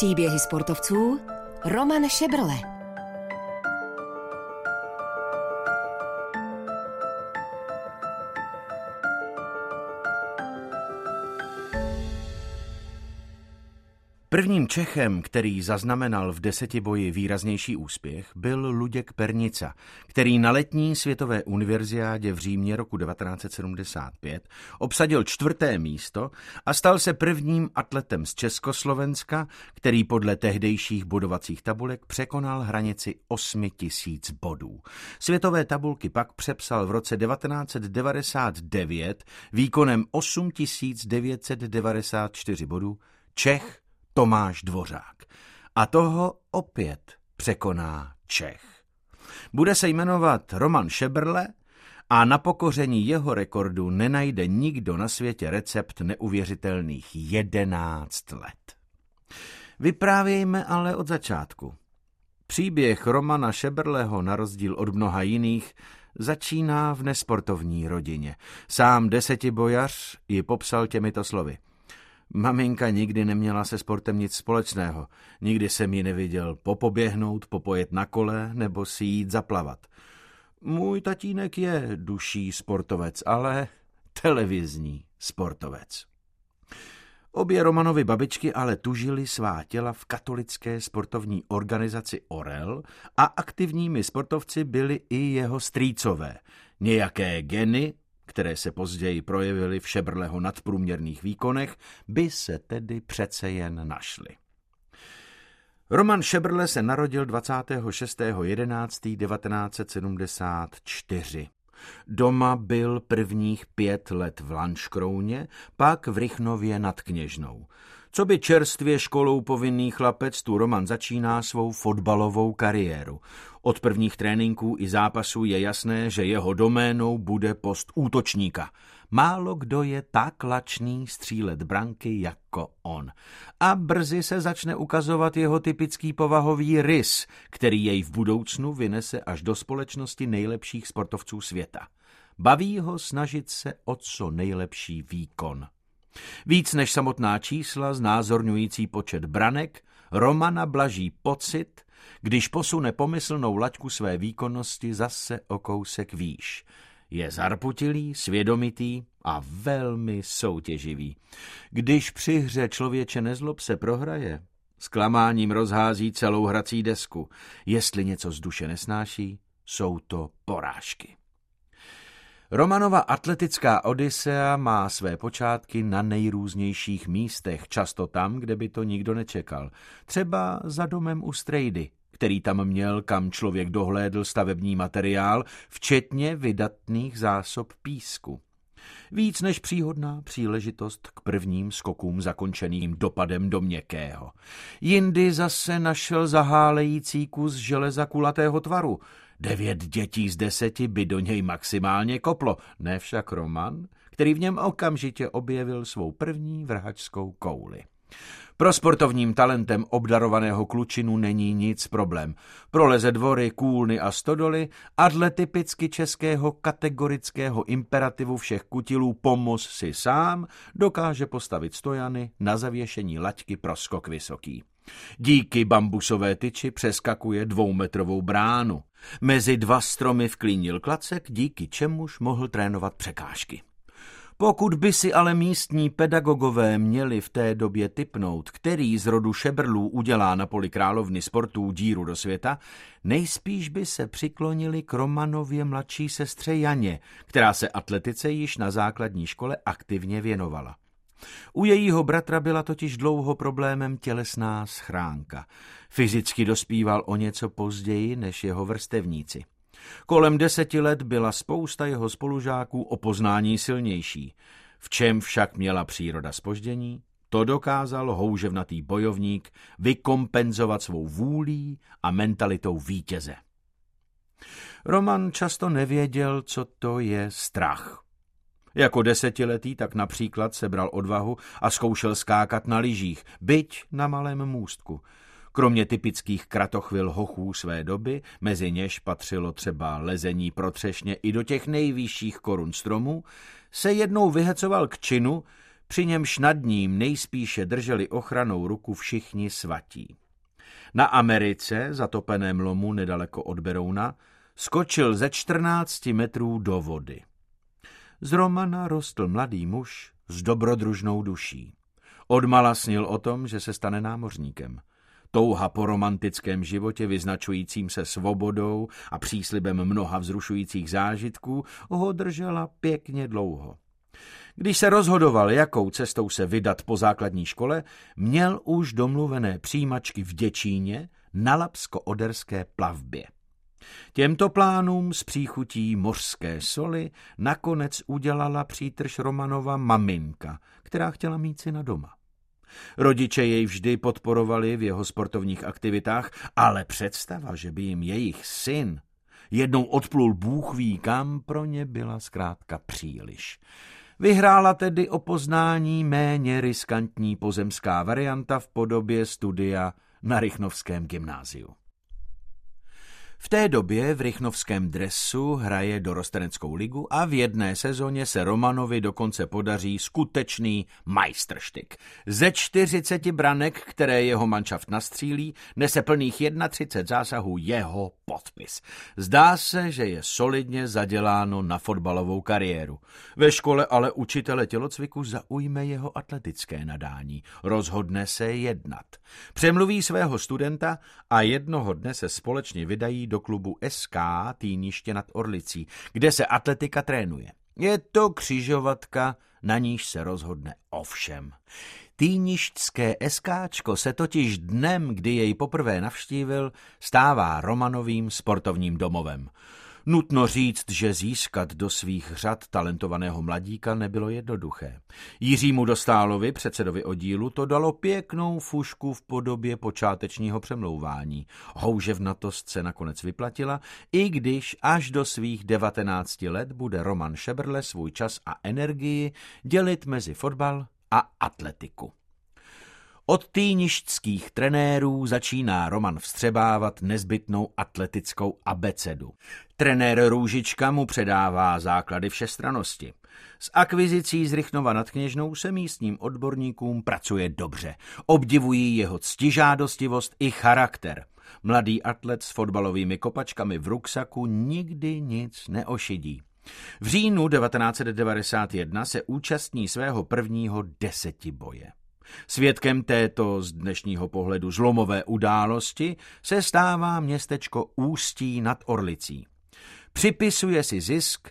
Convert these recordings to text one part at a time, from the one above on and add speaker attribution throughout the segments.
Speaker 1: Příběhy sportovců Roman Šebrle.
Speaker 2: Prvním Čechem, který zaznamenal v desetiboji výraznější úspěch, byl Luděk Pernica, který na letní světové univerziádě v Římě roku 1975 obsadil 4. místo a stal se prvním atletem z Československa, který podle tehdejších bodovacích tabulek překonal hranici 8000 bodů. Světové tabulky pak přepsal v roce 1999 výkonem 8994 bodů Čech Tomáš Dvořák. A toho opět překoná Čech. Bude se jmenovat Roman Šebrle a na pokoření jeho rekordu nenajde nikdo na světě recept neuvěřitelných 11 let. Vyprávějme ale od začátku. Příběh Romana Šebrleho, na rozdíl od mnoha jiných, začíná v nesportovní rodině. Sám desetibojař ji popsal těmito slovy. Maminka nikdy neměla se sportem nic společného. Nikdy jsem ji neviděl popoběhnout, popojet na kole nebo si jít zaplavat. Můj tatínek je duší sportovec, ale televizní sportovec. Obě Romanovy babičky ale tužily svá těla v katolické sportovní organizaci Orel a aktivními sportovci byli i jeho strýcové. Nějaké geny, které se později projevily v Šebrleho nadprůměrných výkonech, by se tedy přece jen našly. Roman Šebrle se narodil 26.11.1974. Doma byl prvních 5 let v Lanškrouně, pak v Rychnově nad Kněžnou. Coby čerstvě školou povinný chlapec tu Roman začíná svou fotbalovou kariéru. Od prvních tréninků i zápasů je jasné, že jeho doménou bude post útočníka. Málo kdo je tak lačný střílet branky jako on. A brzy se začne ukazovat jeho typický povahový rys, který jej v budoucnu vynese až do společnosti nejlepších sportovců světa. Baví ho snažit se o co nejlepší výkon. Víc než samotná čísla znázorňující počet branek, Romana blaží pocit, když posune pomyslnou laťku své výkonnosti zase o kousek výš. Je zarputilý, svědomitý a velmi soutěživý. Když při hře Člověče nezlob se prohraje, zklamáním rozhází celou hrací desku. Jestli něco z duše nesnáší, jsou to porážky. Romanova atletická odysea má své počátky na nejrůznějších místech, často tam, kde by to nikdo nečekal. Třeba za domem u strejdy, který tam měl, kam člověk dohlédl stavební materiál, včetně vydatných zásob písku. Víc než příhodná příležitost k prvním skokům zakončeným dopadem do měkkého. Jindy zase našel zahálející kus železa kulatého tvaru. 9 dětí z 10 by do něj maximálně koplo, ne však Roman, který v něm okamžitě objevil svou první vrhačskou kouli. Pro sportovním talentem obdarovaného klučinu není nic problém. Proleze dvory, kůlny a stodoly a dle typicky českého kategorického imperativu všech kutilů pomoz si sám dokáže postavit stojany na zavěšení laťky pro skok vysoký. Díky bambusové tyči přeskakuje 2metrovou bránu. Mezi 2 stromy vklínil klacek, díky čemuž mohl trénovat překážky. Pokud by si ale místní pedagogové měli v té době tipnout, který z rodu Šebrlů udělá na poli královny sportů díru do světa, nejspíš by se přiklonili k Romanově mladší sestře Janě, která se atletice již na základní škole aktivně věnovala. U jejího bratra byla totiž dlouho problémem tělesná schránka. Fyzicky dospíval o něco později než jeho vrstevníci. Kolem 10 let byla spousta jeho spolužáků o poznání silnější. V čem však měla příroda zpoždění, to dokázal houževnatý bojovník vykompenzovat svou vůlí a mentalitou vítěze. Roman často nevěděl, co to je strach. Jako 10letý tak například sebral odvahu a zkoušel skákat na lyžích, byť na malém můstku. Kromě typických kratochvil hochů své doby, mezi něž patřilo třeba lezení pro třešně i do těch nejvyšších korun stromů, se jednou vyhecoval k činu, při němž nad ním nejspíše drželi ochranou ruku všichni svatí. Na Americe, zatopeném lomu nedaleko od Berouna, skočil ze 14 metrů do vody. Z Romana rostl mladý muž s dobrodružnou duší. Odmala snil o tom, že se stane námořníkem. Touha po romantickém životě vyznačujícím se svobodou a příslibem mnoha vzrušujících zážitků ho držela pěkně dlouho. Když se rozhodoval, jakou cestou se vydat po základní škole, měl už domluvené přijímačky v Děčíně na Labsko-Oderské plavbě. Těmto plánům s příchutí mořské soli nakonec udělala přítrž Romanova maminka, která chtěla mít syna doma. Rodiče jej vždy podporovali v jeho sportovních aktivitách, ale představa, že by jim jejich syn jednou odplul bůh ví kam, pro ně byla zkrátka příliš. Vyhrála tedy o poznání méně riskantní pozemská varianta v podobě studia na Rychnovském gymnáziu. V té době v rychnovském dresu hraje dorosteneckou ligu a v jedné sezóně se Romanovi dokonce podaří skutečný majstrštyk. Ze 40 branek, které jeho manšaft nastřílí, nese plných 31 zásahů jeho podpis. Zdá se, že je solidně zaděláno na fotbalovou kariéru. Ve škole ale učitele tělocviku zaujme jeho atletické nadání. Rozhodne se jednat. Přemluví svého studenta a jednoho dne se společně vydají do klubu SK Týniště nad Orlicí, kde se atletika trénuje. Je to křižovatka, na níž se rozhodne o všem. Týništské SKčko se totiž dnem, kdy jej poprvé navštívil, stává Romanovým sportovním domovem. Nutno říct, že získat do svých řad talentovaného mladíka nebylo jednoduché. Jiřímu Dostálovi, předsedovi oddílu, to dalo pěknou fušku v podobě počátečního přemlouvání. Houževnatost se nakonec vyplatila, i když až do svých 19 let bude Roman Šebrle svůj čas a energii dělit mezi fotbal a atletiku. Od týništských trenérů začíná Roman vstřebávat nezbytnou atletickou abecedu. Trenér Růžička mu předává základy všestrannosti. S akvizicí z Rychnova nad Kněžnou se místním odborníkům pracuje dobře. Obdivují jeho ctižádostivost i charakter. Mladý atlet s fotbalovými kopačkami v ruksaku nikdy nic neošidí. V říjnu 1991 se účastní svého prvního 10boje. Svědkem této z dnešního pohledu zlomové události se stává městečko Ústí nad Orlicí. Připisuje si zisk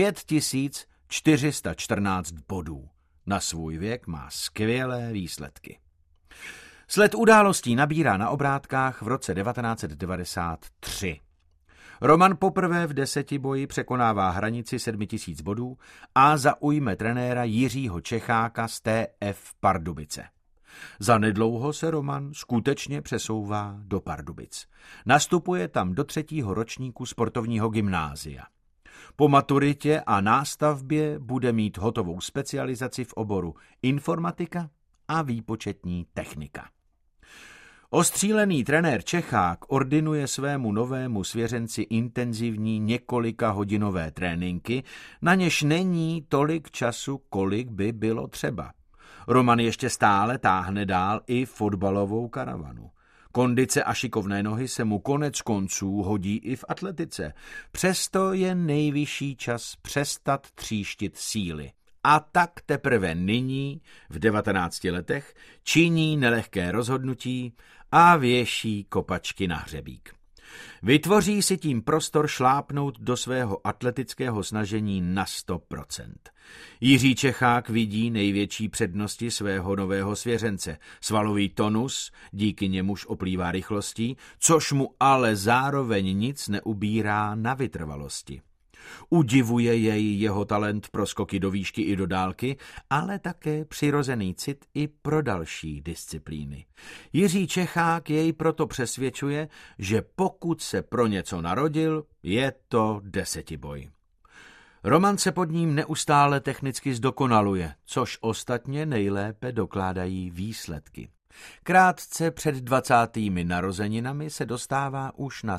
Speaker 2: 5414 bodů. Na svůj věk má skvělé výsledky. Sled událostí nabírá na obrátkách v roce 1993. Roman poprvé v 10boji překonává hranici 7000 bodů a zaujme trenéra Jiřího Čecháka z TF Pardubice. Zanedlouho se Roman skutečně přesouvá do Pardubic. Nastupuje tam do 3. ročníku sportovního gymnázia. Po maturitě a nástavbě bude mít hotovou specializaci v oboru informatika a výpočetní technika. Ostřílený trenér Čechák ordinuje svému novému svěřenci intenzivní několikahodinové tréninky, na něž není tolik času, kolik by bylo třeba. Roman ještě stále táhne dál i fotbalovou karavanu. Kondice a šikovné nohy se mu konec konců hodí i v atletice. Přesto je nejvyšší čas přestat tříštit síly. A tak teprve nyní, v 19 letech, činí nelehké rozhodnutí a věší kopačky na hřebík. Vytvoří si tím prostor šlápnout do svého atletického snažení na 100%. Jiří Čechák vidí největší přednosti svého nového svěřence, svalový tonus, díky němuž oplývá rychlostí, což mu ale zároveň nic neubírá na vytrvalosti. Udivuje jej jeho talent pro skoky do výšky i do dálky, ale také přirozený cit i pro další disciplíny. Jiří Čechák jej proto přesvědčuje, že pokud se pro něco narodil, je to 10boj. Roman se pod ním neustále technicky zdokonaluje, což ostatně nejlépe dokládají výsledky. Krátce před 20. narozeninami se dostává už na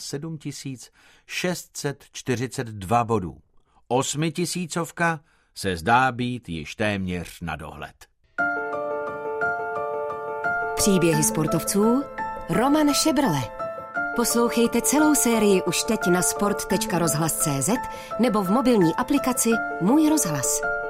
Speaker 2: 7642 bodů. 8000 se zdá být již téměř na dohled.
Speaker 1: Příběhy sportovců Roman Šebrle. Poslouchejte celou sérii už teď na sport.rozhlas.cz nebo v mobilní aplikaci Můj rozhlas.